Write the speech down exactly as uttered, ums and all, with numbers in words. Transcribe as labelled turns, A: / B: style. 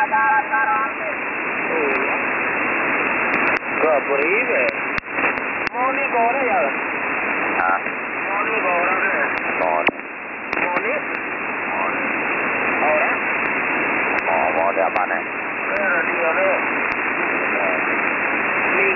A: Gak beribe. Mau nih gore ya?
B: Hah?
A: Mau nih gore deh.
B: Mon.
A: Mau nih? Mau nih. Ora?
B: Mau mau dia apa nih?